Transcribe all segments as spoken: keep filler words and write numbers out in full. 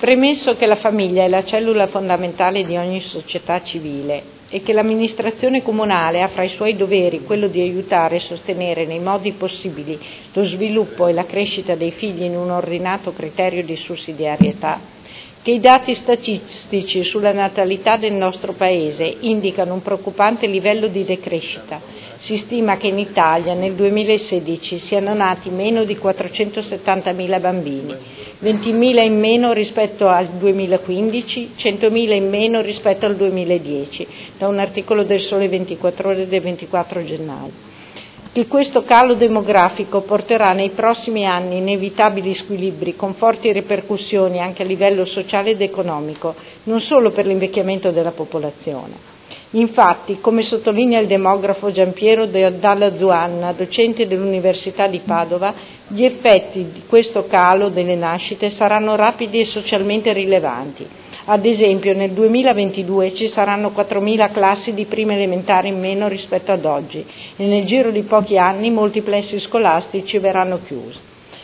Premesso che la famiglia è la cellula fondamentale di ogni società civile e che l'amministrazione comunale ha fra i suoi doveri quello di aiutare e sostenere nei modi possibili lo sviluppo e la crescita dei figli in un ordinato criterio di sussidiarietà, che i dati statistici sulla natalità del nostro Paese indicano un preoccupante livello di decrescita. Si stima che in Italia nel duemilasedici siano nati meno di quattrocentosettantamila bambini, ventimila in meno rispetto al duemilaquindici, centomila in meno rispetto al duemiladieci, da un articolo del Sole ventiquattro Ore del ventiquattro gennaio. Che questo calo demografico porterà nei prossimi anni inevitabili squilibri con forti ripercussioni anche a livello sociale ed economico, non solo per l'invecchiamento della popolazione. Infatti, come sottolinea il demografo Giampiero Dalla Zuanna, docente dell'Università di Padova, gli effetti di questo calo delle nascite saranno rapidi e socialmente rilevanti. Ad esempio, nel duemilaventidue ci saranno quattromila classi di prima elementare in meno rispetto ad oggi e nel giro di pochi anni molti plessi scolastici verranno chiusi.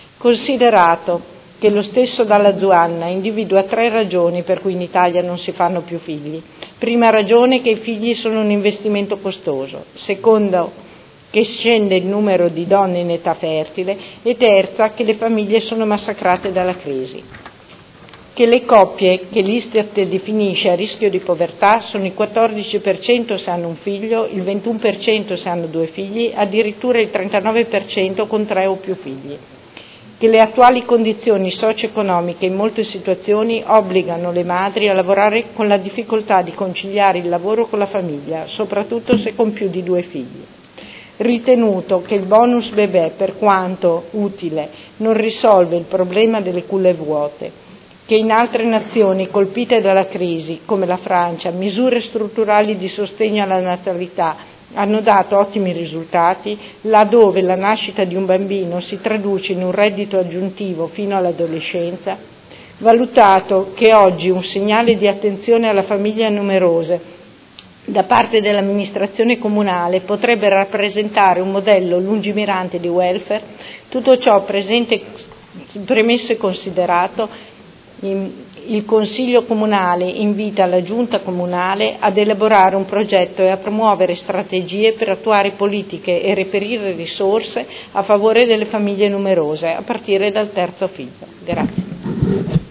Considerato che lo stesso Dalla Zuanna individua tre ragioni per cui in Italia non si fanno più figli. Prima ragione, che i figli sono un investimento costoso. Secondo, che scende il numero di donne in età fertile. E terza, che le famiglie sono massacrate dalla crisi. Che le coppie che l'Istat definisce a rischio di povertà sono il quattordici per cento se hanno un figlio, il ventuno per cento se hanno due figli, addirittura il trentanove per cento con tre o più figli. Che le attuali condizioni socio-economiche in molte situazioni obbligano le madri a lavorare con la difficoltà di conciliare il lavoro con la famiglia, soprattutto se con più di due figli. Ritenuto che il bonus bebè, per quanto utile, non risolve il problema delle culle vuote, che in altre nazioni colpite dalla crisi, come la Francia, misure strutturali di sostegno alla natalità hanno dato ottimi risultati, laddove la nascita di un bambino si traduce in un reddito aggiuntivo fino all'adolescenza, valutato che oggi un segnale di attenzione alla famiglia numerose da parte dell'amministrazione comunale potrebbe rappresentare un modello lungimirante di welfare, tutto ciò presente, premesso e considerato, il Consiglio Comunale invita la Giunta Comunale ad elaborare un progetto e a promuovere strategie per attuare politiche e reperire risorse a favore delle famiglie numerose, a partire dal terzo figlio. Grazie.